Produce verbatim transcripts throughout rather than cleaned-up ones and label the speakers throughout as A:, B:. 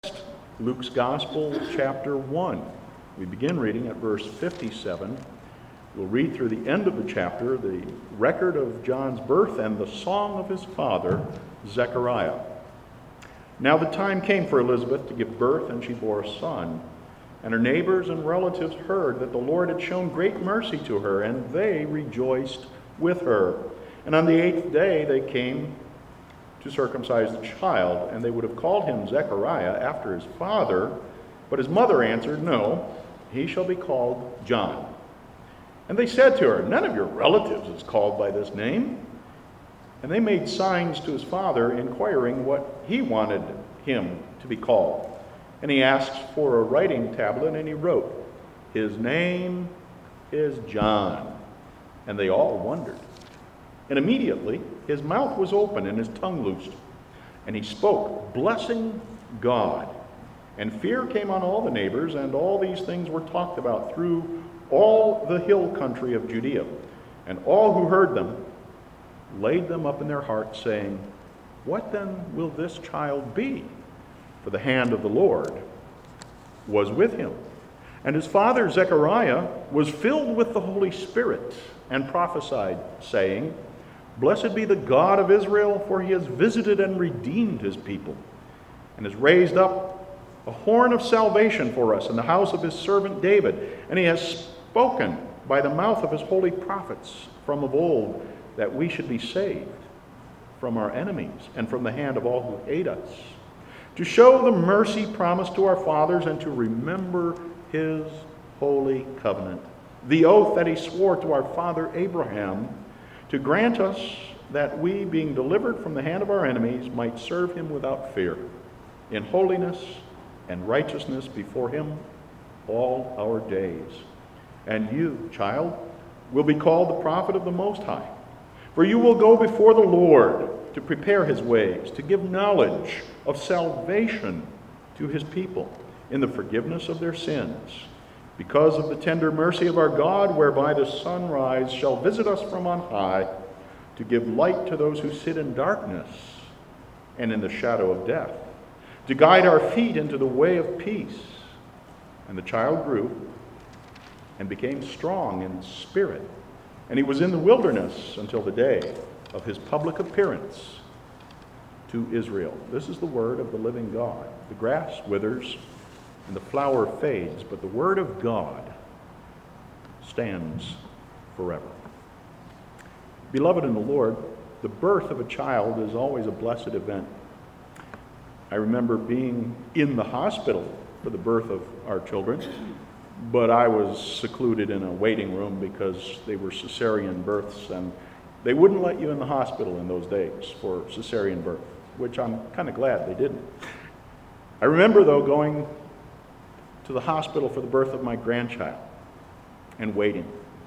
A: Luke's Gospel, chapter one. We begin reading at verse fifty-seven. We'll read through the end of the chapter, the record of John's birth and the song of his father, Zechariah. Now the time came for Elizabeth to give birth, and she bore a son. And her neighbors and relatives heard that the Lord had shown great mercy to her, and they rejoiced with her. And on the eighth day they came to circumcise the child, and they would have called him Zechariah after his father, but his mother answered, "No, he shall be called John." And they said to her, "None of your relatives is called by this name." And they made signs to his father, inquiring what he wanted him to be called. And he asked for a writing tablet, and he wrote, "His name is John." And they all wondered. And immediately his mouth was open and his tongue loosed. And he spoke, blessing God. And fear came on all the neighbors, and all these things were talked about through all the hill country of Judea. And all who heard them laid them up in their hearts, saying, "What then will this child be?" For the hand of the Lord was with him. And his father Zechariah was filled with the Holy Spirit, and prophesied, saying, "Blessed be the God of Israel, for he has visited and redeemed his people, and has raised up a horn of salvation for us in the house of his servant David. And he has spoken by the mouth of his holy prophets from of old, that we should be saved from our enemies and from the hand of all who hate us, to show the mercy promised to our fathers, and to remember his holy covenant, the oath that he swore to our father Abraham, to grant us that we, being delivered from the hand of our enemies, might serve him without fear, in holiness and righteousness before him all our days. And you, child, will be called the prophet of the Most High, for you will go before the Lord to prepare his ways, to give knowledge of salvation to his people in the forgiveness of their sins, because of the tender mercy of our God, whereby the sunrise shall visit us from on high, to give light to those who sit in darkness and in the shadow of death, to guide our feet into the way of peace." And the child grew and became strong in spirit, and he was in the wilderness until the day of his public appearance to Israel. This is the word of the living God. The grass withers and the flower fades, but the word of God stands forever. Beloved in the Lord, the birth of a child is always a blessed event. I remember being in the hospital for the birth of our children, but I was secluded in a waiting room because they were cesarean births, and they wouldn't let you in the hospital in those days for cesarean birth, which I'm kind of glad they didn't. I remember, though, going to the hospital for the birth of my grandchild, and waiting,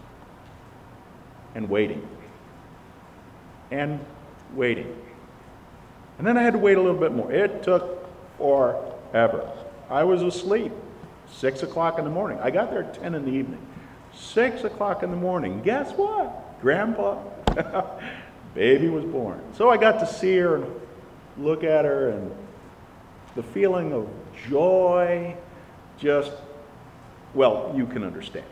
A: and waiting, and waiting. And then I had to wait a little bit more. It took forever. I was asleep, six o'clock in the morning. I got there at ten in the evening. Six o'clock in the morning. Guess what? Grandpa, baby was born. So I got to see her and look at her, and the feeling of joy, just, well, you can understand.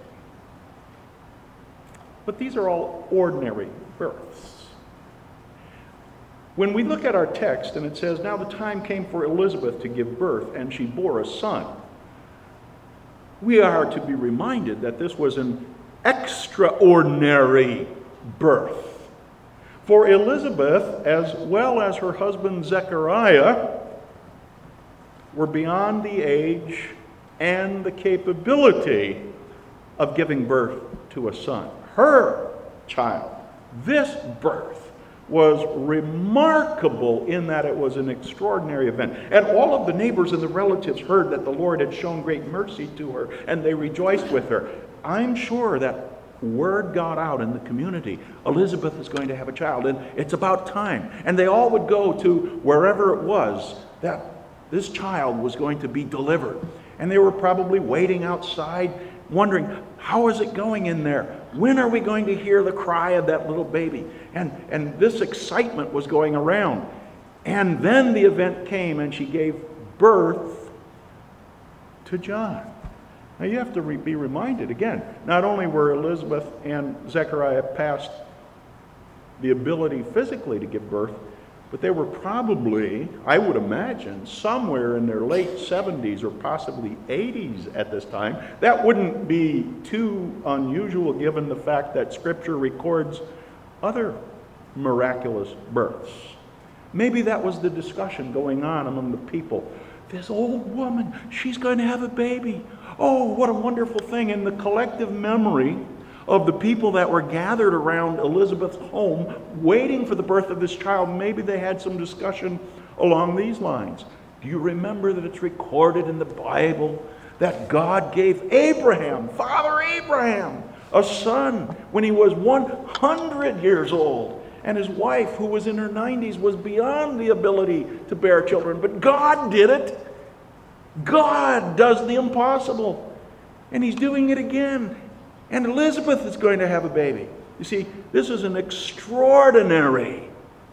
A: But these are all ordinary births. When we look at our text and it says, "Now the time came for Elizabeth to give birth, and she bore a son," we are to be reminded that this was an extraordinary birth. For Elizabeth, as well as her husband Zechariah, were beyond the age and the capability of giving birth to a son. Her child, this birth, was remarkable in that it was an extraordinary event. And all of the neighbors and the relatives heard that the Lord had shown great mercy to her, and they rejoiced with her. I'm sure that word got out in the community. Elizabeth is going to have a child, and it's about time. And they all would go to wherever it was that this child was going to be delivered. And they were probably waiting outside, wondering, how is it going in there? When are we going to hear the cry of that little baby? And, and this excitement was going around. And then the event came, and she gave birth to John. Now you have to re- be reminded again, not only were Elizabeth and Zechariah past the ability physically to give birth, but they were probably, I would imagine, somewhere in their late seventies or possibly eighties at this time. That wouldn't be too unusual given the fact that Scripture records other miraculous births. Maybe that was the discussion going on among the people. This old woman, she's going to have a baby. Oh, what a wonderful thing. In the collective memory of the people that were gathered around Elizabeth's home, waiting for the birth of this child, maybe they had some discussion along these lines. Do you remember that it's recorded in the Bible that God gave Abraham, Father Abraham, a son when he was one hundred years old? And his wife, who was in her nineties, was beyond the ability to bear children. But God did it. God does the impossible. And he's doing it again. And Elizabeth is going to have a baby. You see, this is an extraordinary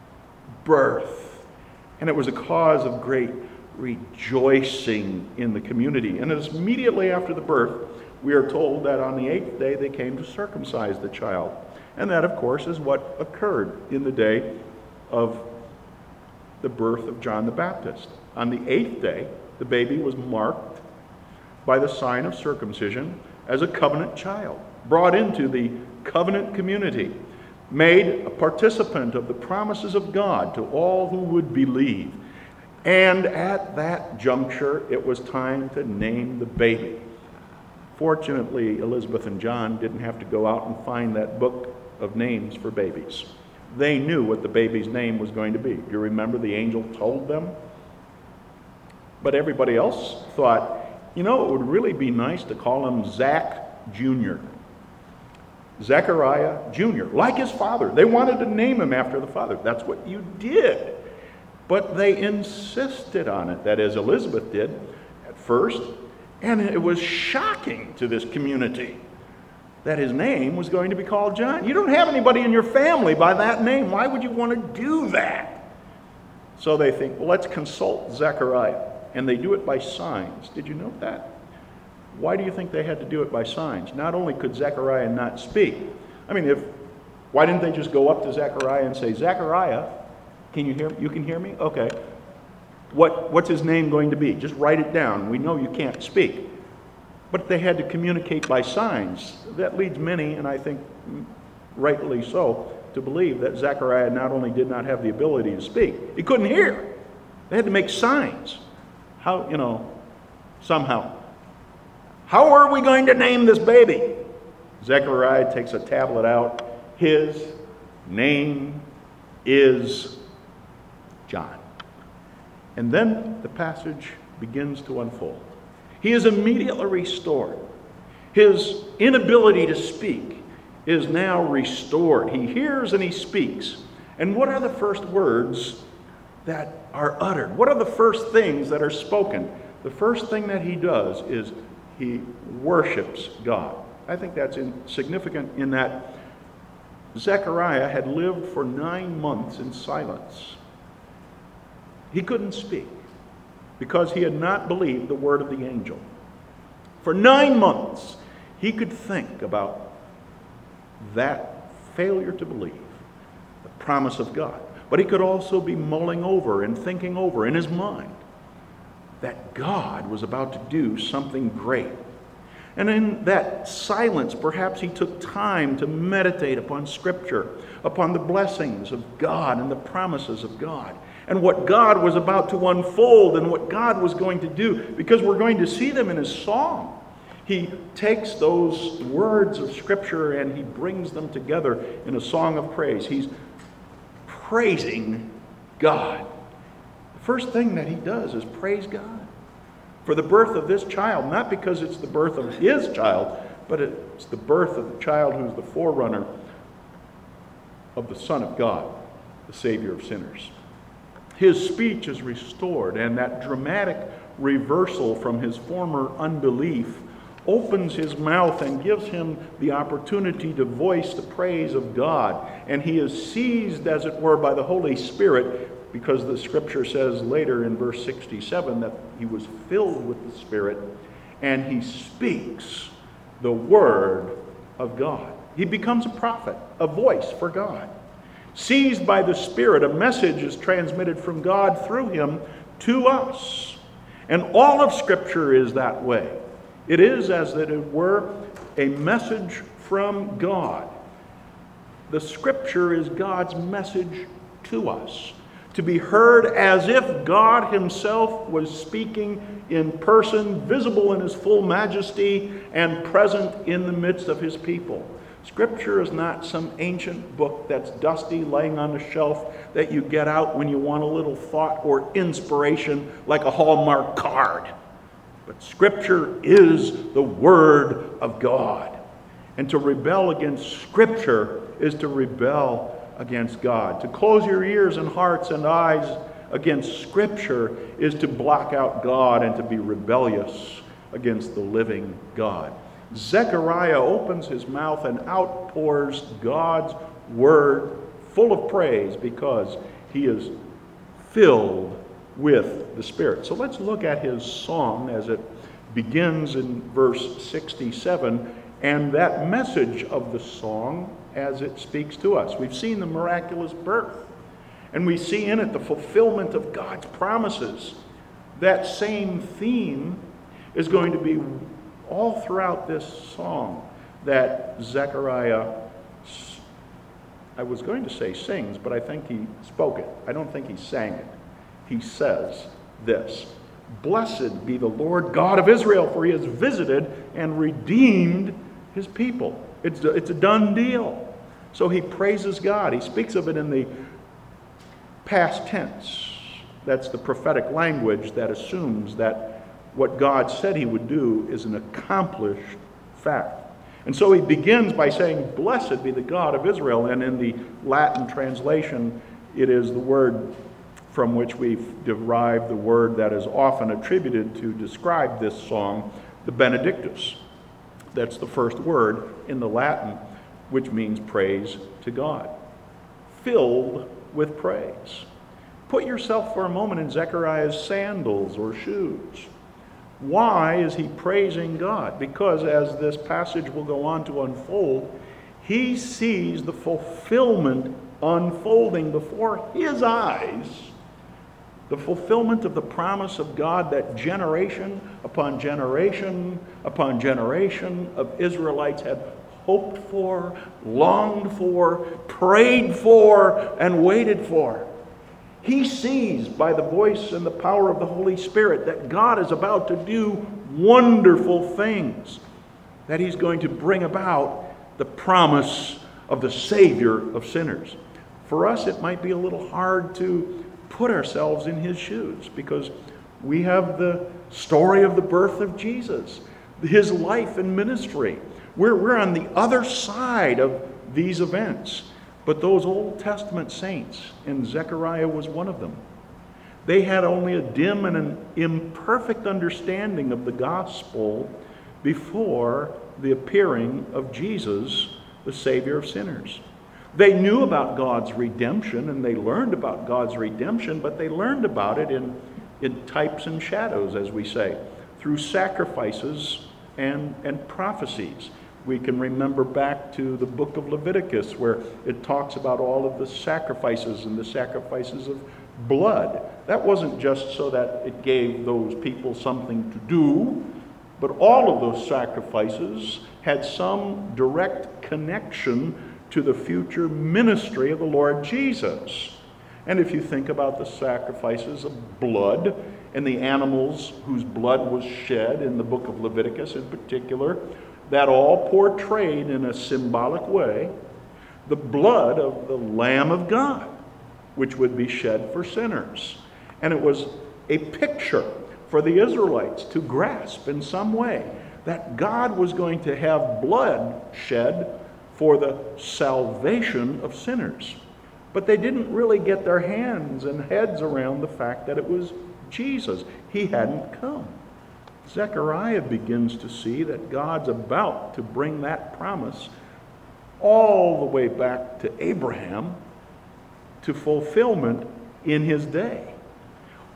A: birth. And it was a cause of great rejoicing in the community. And it's immediately after the birth, we are told that on the eighth day they came to circumcise the child. And that, of course, is what occurred in the day of the birth of John the Baptist. On the eighth day, the baby was marked by the sign of circumcision as a covenant child, brought into the covenant community, made a participant of the promises of God to all who would believe. And at that juncture, it was time to name the baby. Fortunately, Elizabeth and John didn't have to go out and find that book of names for babies. They knew what the baby's name was going to be. Do you remember the angel told them? But everybody else thought, you know, it would really be nice to call him Zach Junior Zechariah Junior, like his father. They wanted to name him after the father. That's what you did. But they insisted on it. That is, Elizabeth did at first. And it was shocking to this community that his name was going to be called John. You don't have anybody in your family by that name. Why would you want to do that? So they think, well, let's consult Zechariah. And they do it by signs. Did you note that? Why do you think they had to do it by signs? Not only could Zechariah not speak. I mean, if why didn't they just go up to Zechariah and say, Zechariah, can you hear me? You can hear me? Okay. What, what's his name going to be? Just write it down. We know you can't speak. But they had to communicate by signs. That leads many, and I think rightly so, to believe that Zechariah not only did not have the ability to speak, he couldn't hear. They had to make signs. How, you know, somehow. How are we going to name this baby? Zechariah takes a tablet out. His name is John. And then the passage begins to unfold. He is immediately restored. His inability to speak is now restored. He hears and he speaks. And what are the first words that are uttered? What are the first things that are spoken? The first thing that he does is he worships God. I think that's in, significant in that Zechariah had lived for nine months in silence. He couldn't speak because he had not believed the word of the angel. For nine months, he could think about that failure to believe the promise of God. But he could also be mulling over and thinking over in his mind that God was about to do something great. And in that silence, perhaps he took time to meditate upon Scripture, upon the blessings of God and the promises of God, and what God was about to unfold and what God was going to do, because we're going to see them in his song. He takes those words of Scripture and he brings them together in a song of praise. He's praising God. The first thing that he does is praise God for the birth of this child, not because it's the birth of his child, but it's the birth of the child who's the forerunner of the Son of God, the Savior of sinners. His speech is restored, and that dramatic reversal from his former unbelief opens his mouth and gives him the opportunity to voice the praise of God. And he is seized, as it were, by the Holy Spirit, because the Scripture says later in verse sixty-seven that he was filled with the Spirit, and he speaks the word of God. He becomes a prophet, a voice for God. Seized by the Spirit, a message is transmitted from God through him to us. And all of Scripture is that way. It is, as it were, a message from God. The Scripture is God's message to us, to be heard as if God himself was speaking in person, visible in his full majesty, and present in the midst of his people. Scripture is not some ancient book that's dusty, laying on the shelf that you get out when you want a little thought or inspiration, like a Hallmark card. But Scripture is the Word of God. And to rebel against Scripture is to rebel against God. To close your ears and hearts and eyes against Scripture is to block out God and to be rebellious against the living God. Zechariah opens his mouth and outpours God's word full of praise because he is filled with the Spirit. So let's look at his song as it begins in verse sixty-seven, and that message of the song as it speaks to us. We've seen the miraculous birth, and we see in it the fulfillment of God's promises. That same theme is going to be all throughout this song that Zechariah, I was going to say sings, but I think he spoke it. I don't think he sang it. He says this: "Blessed be the Lord God of Israel, for he has visited and redeemed his people." It's a, it's a done deal. So he praises God. He speaks of it in the past tense. That's the prophetic language that assumes that what God said he would do is an accomplished fact. And so he begins by saying, "Blessed be the God of Israel." And in the Latin translation, it is the word from which we've derived the word that is often attributed to describe this song, the Benedictus. That's the first word in the Latin, which means praise to God. Filled with praise. Put yourself for a moment in Zechariah's sandals or shoes. Why is he praising God? Because as this passage will go on to unfold, he sees the fulfillment unfolding before his eyes. The fulfillment of the promise of God that generation upon generation upon generation of Israelites had hoped for, longed for, prayed for, and waited for. He sees by the voice and the power of the Holy Spirit that God is about to do wonderful things, that he's going to bring about the promise of the Savior of sinners. For us, it might be a little hard to put ourselves in his shoes because we have the story of the birth of Jesus, his life and ministry. We're, we're on the other side of these events. But those Old Testament saints, and Zechariah was one of them, they had only a dim and an imperfect understanding of the gospel before the appearing of Jesus, the Savior of sinners. They knew about God's redemption, and they learned about God's redemption, but they learned about it in, in types and shadows, as we say, through sacrifices and, and prophecies. We can remember back to the book of Leviticus where it talks about all of the sacrifices and the sacrifices of blood. That wasn't just so that it gave those people something to do, but all of those sacrifices had some direct connection to the future ministry of the Lord Jesus. And if you think about the sacrifices of blood and the animals whose blood was shed in the book of Leviticus in particular, that all portrayed in a symbolic way the blood of the Lamb of God, which would be shed for sinners. And it was a picture for the Israelites to grasp in some way that God was going to have blood shed for the salvation of sinners. But they didn't really get their hands and heads around the fact that it was Jesus. He hadn't come. Zechariah begins to see that God's about to bring that promise all the way back to Abraham to fulfillment in his day.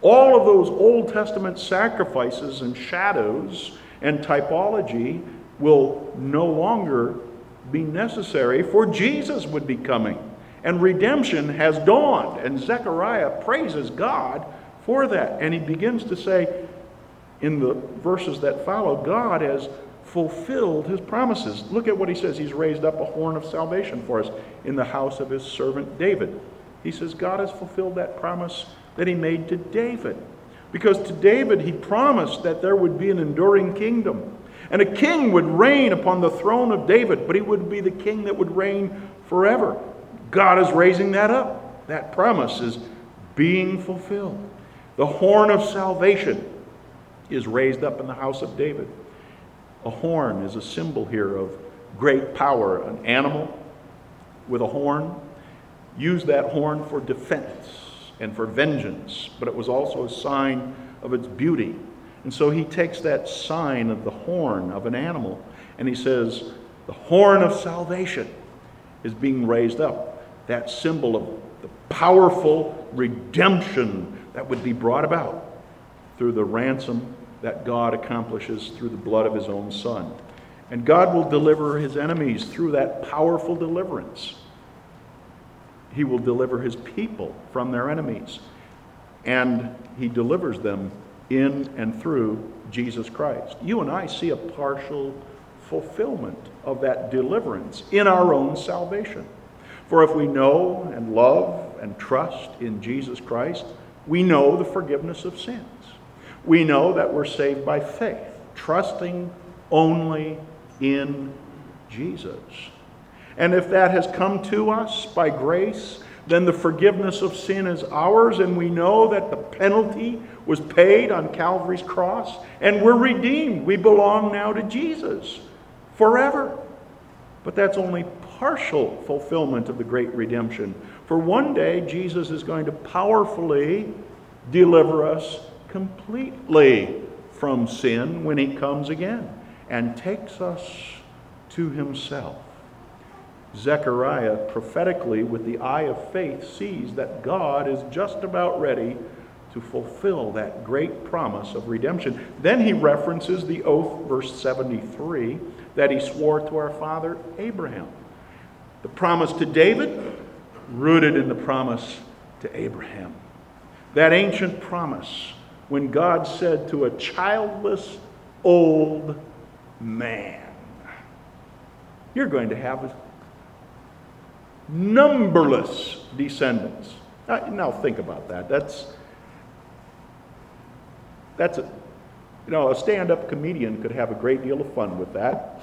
A: All of those Old Testament sacrifices and shadows and typology will no longer be necessary, for Jesus would be coming. And redemption has dawned. And Zechariah praises God for that. And he begins to say in the verses that follow, God has fulfilled his promises. Look at what he says. He's raised up a horn of salvation for us in the house of his servant David. He says God has fulfilled that promise that he made to David. Because to David he promised that there would be an enduring kingdom. And a king would reign upon the throne of David, but he would be the king that would reign forever. God is raising that up. That promise is being fulfilled. The horn of salvation is raised up in the house of David. A horn is a symbol here of great power. An animal with a horn used that horn for defense and for vengeance, but it was also a sign of its beauty. And so he takes that sign of the horn of an animal and he says, the horn of salvation is being raised up. That symbol of the powerful redemption that would be brought about through the ransom that God accomplishes through the blood of his own Son. And God will deliver his enemies through that powerful deliverance. He will deliver his people from their enemies. And he delivers them in and through Jesus Christ. You and I see a partial fulfillment of that deliverance in our own salvation. For if we know and love and trust in Jesus Christ, we know the forgiveness of sins. We know that we're saved by faith, trusting only in Jesus. And if that has come to us by grace, then the forgiveness of sin is ours, and we know that the penalty was paid on Calvary's cross, and we're redeemed. We belong now to Jesus forever. But that's only partial fulfillment of the great redemption. For one day, Jesus is going to powerfully deliver us completely from sin when he comes again and takes us to himself. Zechariah prophetically, with the eye of faith, sees that God is just about ready to fulfill that great promise of redemption. Then he references the oath, verse seventy-three, that he swore to our father Abraham. The promise to David, rooted in the promise to Abraham. That ancient promise when God said to a childless old man, you're going to have numberless descendants. Now, now think about that. That's that's a you know a stand-up comedian could have a great deal of fun with that.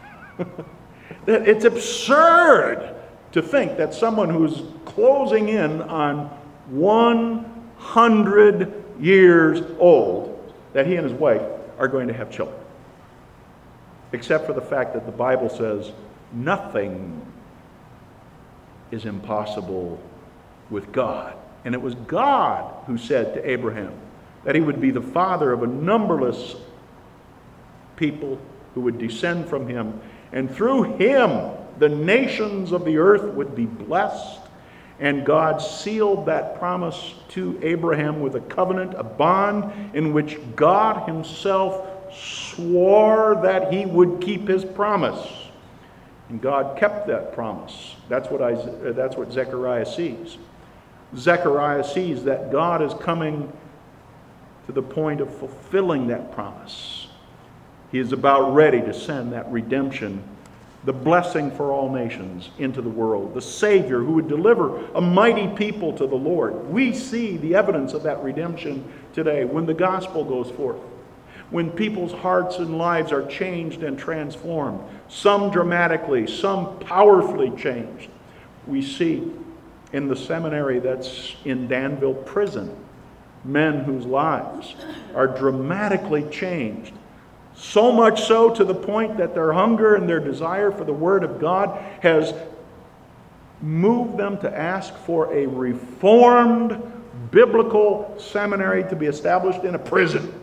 A: It's absurd to think that someone who's closing in on one hundred years old, that he and his wife are going to have children. Except for the fact that the Bible says nothing is impossible with God. And it was God who said to Abraham that he would be the father of a numberless people who would descend from him. And through him, the nations of the earth would be blessed. And God sealed that promise to Abraham with a covenant, a bond in which God himself swore that he would keep his promise. And God kept that promise. That's what I, that's what Zechariah sees. Zechariah sees that God is coming to the point of fulfilling that promise. He is about ready to send that redemption, the blessing for all nations into the world, the Savior who would deliver a mighty people to the Lord. We see the evidence of that redemption today when the gospel goes forth, when people's hearts and lives are changed and transformed, some dramatically, some powerfully changed. We see in the seminary that's in Danville Prison, men whose lives are dramatically changed. So much so to the point that their hunger and their desire for the Word of God has moved them to ask for a reformed biblical seminary to be established in a prison.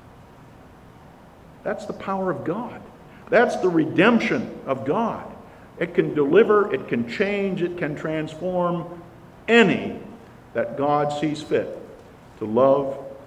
A: That's the power of God. That's the redemption of God. It can deliver, it can change, it can transform any that God sees fit to love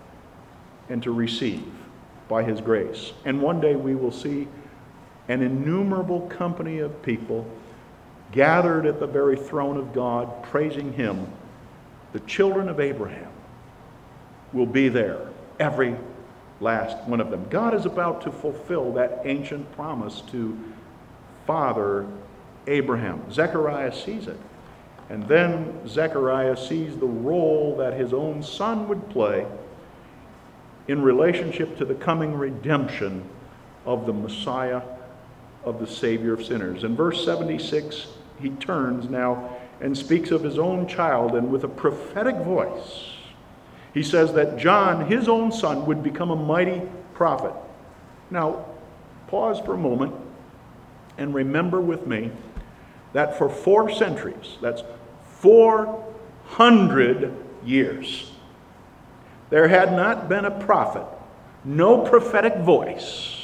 A: and to receive by his grace. And one day we will see an innumerable company of people gathered at the very throne of God, praising him. The children of Abraham will be there, every last one of them. God is about to fulfill that ancient promise to Father Abraham. Zechariah sees it. And then Zechariah sees the role that his own son would play in relationship to the coming redemption of the Messiah, of the Savior of sinners. In verse seventy-six, he turns now and speaks of his own child, and with a prophetic voice, he says that John, his own son, would become a mighty prophet. Now, pause for a moment and remember with me that for four centuries, that's four hundred years, there had not been a prophet, no prophetic voice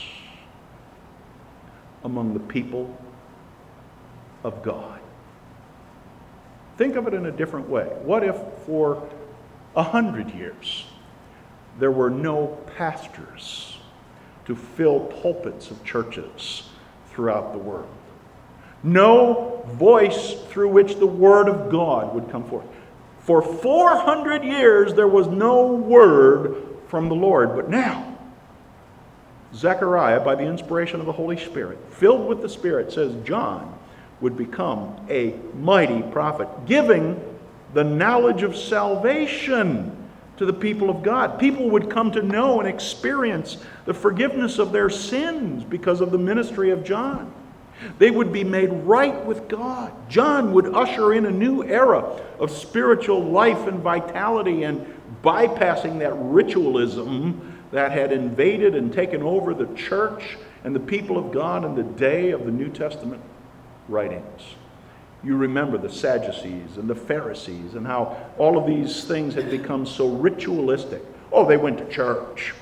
A: among the people of God. Think of it in a different way. What if for a hundred years there were no pastors to fill pulpits of churches throughout the world? No voice through which the word of God would come forth. For four hundred years there was no word from the Lord. But now, Zechariah, by the inspiration of the Holy Spirit, filled with the Spirit, says John would become a mighty prophet, giving the knowledge of salvation to the people of God. People would come to know and experience the forgiveness of their sins because of the ministry of John. They would be made right with God. John would usher in a new era of spiritual life and vitality, and bypassing that ritualism that had invaded and taken over the church and the people of God in the day of the New Testament writings. You remember the Sadducees and the Pharisees and how all of these things had become so ritualistic. Oh, they went to church.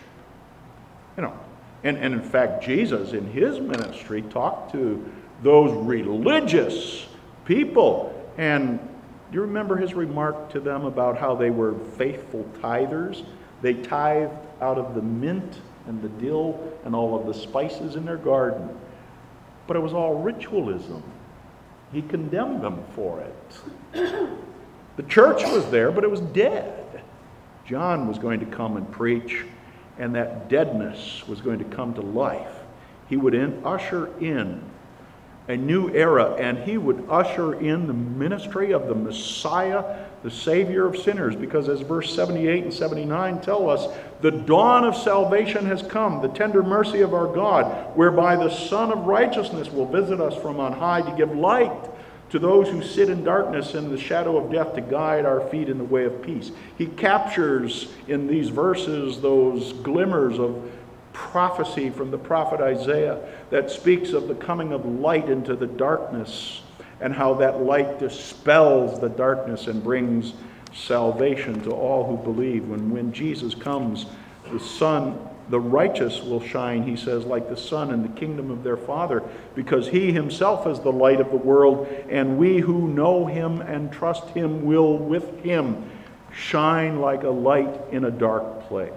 A: You know, and, and in fact, Jesus in his ministry talked to those religious people. And do you remember his remark to them about how they were faithful tithers? They tithed out of the mint and the dill and all of the spices in their garden. But it was all ritualism. He condemned them for it. The church was there, but it was dead. John was going to come and preach, and that deadness was going to come to life. He would in, usher in a new era, and he would usher in the ministry of the Messiah, the Savior of sinners, because as verse seventy-eight and seventy-nine tell us, the dawn of salvation has come, the tender mercy of our God, whereby the Son of righteousness will visit us from on high to give light to those who sit in darkness and the shadow of death, to guide our feet in the way of peace. He captures in these verses those glimmers of prophecy from the prophet Isaiah that speaks of the coming of light into the darkness, and how that light dispels the darkness and brings salvation to all who believe. When, when Jesus comes, the sun, the righteous will shine, he says, like the sun in the kingdom of their Father, because he himself is the light of the world, and we who know him and trust him will with him shine like a light in a dark place.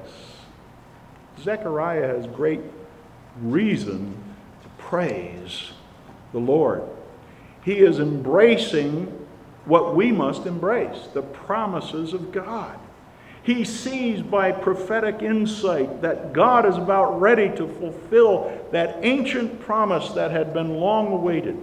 A: Zechariah has great reason to praise the Lord. He is embracing what we must embrace, the promises of God. He sees by prophetic insight that God is about ready to fulfill that ancient promise that had been long awaited.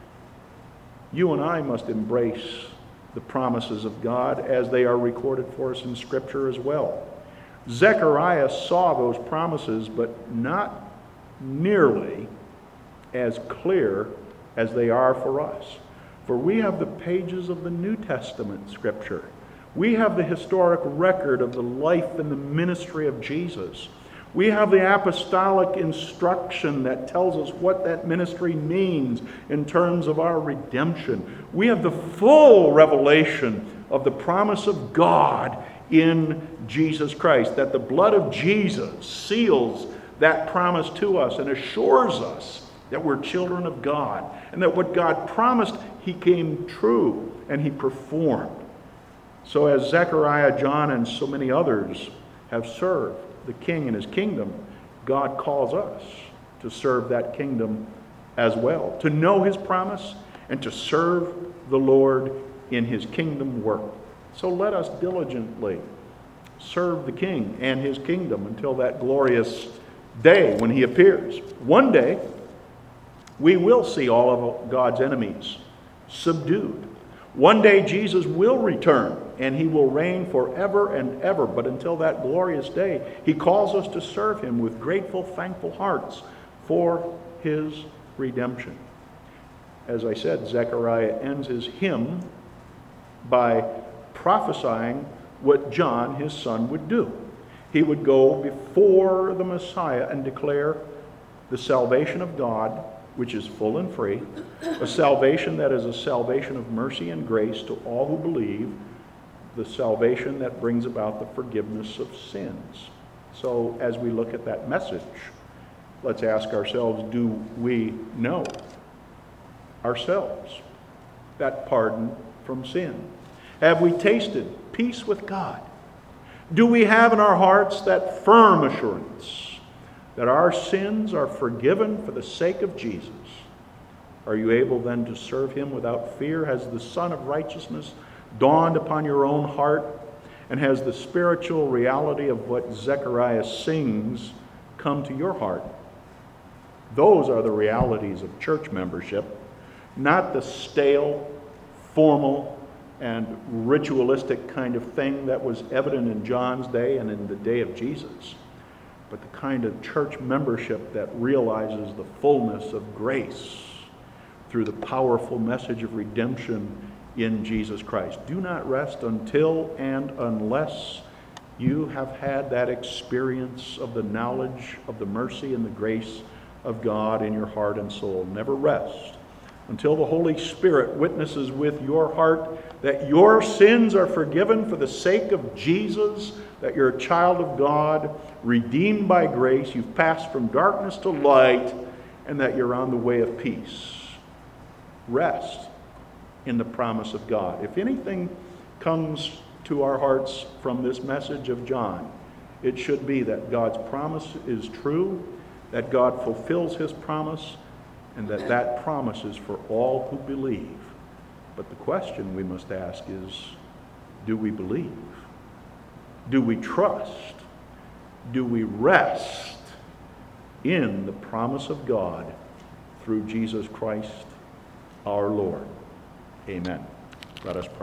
A: You and I must embrace the promises of God as they are recorded for us in Scripture as well. Zechariah saw those promises, but not nearly as clear as they are for us. For we have the pages of the New Testament Scripture. We have the historic record of the life and the ministry of Jesus. We have the apostolic instruction that tells us what that ministry means in terms of our redemption. We have the full revelation of the promise of God in Jesus Christ, that the blood of Jesus seals that promise to us and assures us that we're children of God, and that what God promised, he came true and he performed. So as Zechariah, John, and so many others have served, the King and his kingdom, God calls us to serve that kingdom as well, to know his promise and to serve the Lord in his kingdom work. So let us diligently serve the King and his kingdom until that glorious day when he appears. One day, we will see all of God's enemies subdued. One day, Jesus will return, and he will reign forever and ever. But until that glorious day, he calls us to serve him with grateful, thankful hearts for his redemption. As I said, Zechariah ends his hymn by prophesying what John, his son, would do. He would go before the Messiah and declare the salvation of God, which is full and free, a salvation that is a salvation of mercy and grace to all who believe, the salvation that brings about the forgiveness of sins. So as we look at that message, let's ask ourselves, do we know ourselves that pardon from sin? Have we tasted peace with God? Do we have in our hearts that firm assurance that our sins are forgiven for the sake of Jesus? Are you able then to serve him without fear? Has the Son of Righteousness dawned upon your own heart? And has the spiritual reality of what Zechariah sings come to your heart? Those are the realities of church membership, not the stale, formal, and ritualistic kind of thing that was evident in John's day and in the day of Jesus, but the kind of church membership that realizes the fullness of grace through the powerful message of redemption in Jesus Christ. Do not rest until and unless you have had that experience of the knowledge of the mercy and the grace of God in your heart and soul. Never rest until the Holy Spirit witnesses with your heart that your sins are forgiven for the sake of Jesus, that you're a child of God, redeemed by grace, you've passed from darkness to light, and that you're on the way of peace. Rest in the promise of God. If anything comes to our hearts from this message of John, it should be that God's promise is true, that God fulfills his promise, and that that promise is for all who believe. But the question we must ask is, do we believe? Do we trust? Do we rest in the promise of God through Jesus Christ our Lord? Amen. Let us pray.